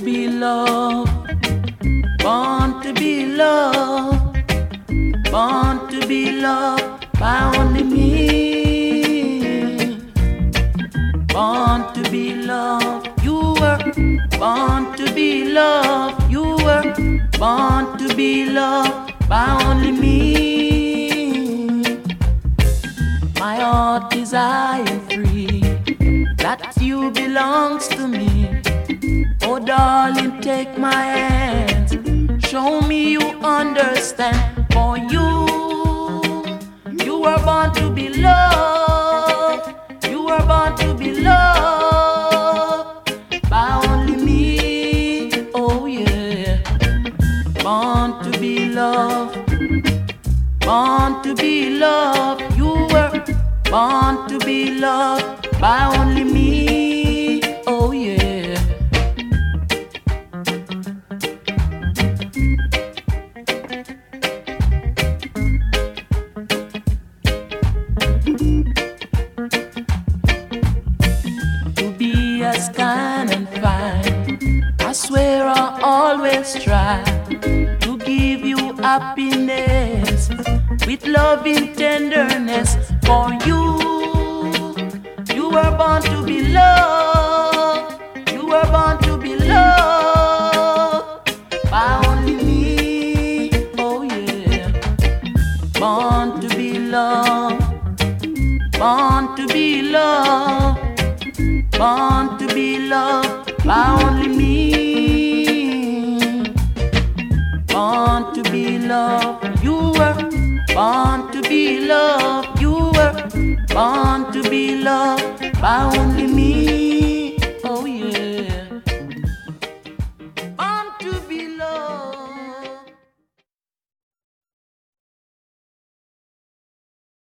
be loved, born to be loved, born to be loved by only me. Born to be loved, you were born to be loved, you were born to be loved by only me. My heart desire free, that you belongs to me. Oh darling, take my hands, show me you understand. For you were born to be loved, you were born to be loved by only me. Oh yeah, born to be loved, born to be loved. You were born to be loved by only me. Oh yeah. As kind and fine, I swear I always try to give you happiness with loving tenderness. For you were born to be loved, you were born to be loved by only me. Oh yeah, born to be loved, born to be loved, born to be loved by only me. Born to be loved, you were born to be loved, you were born to be loved by only me.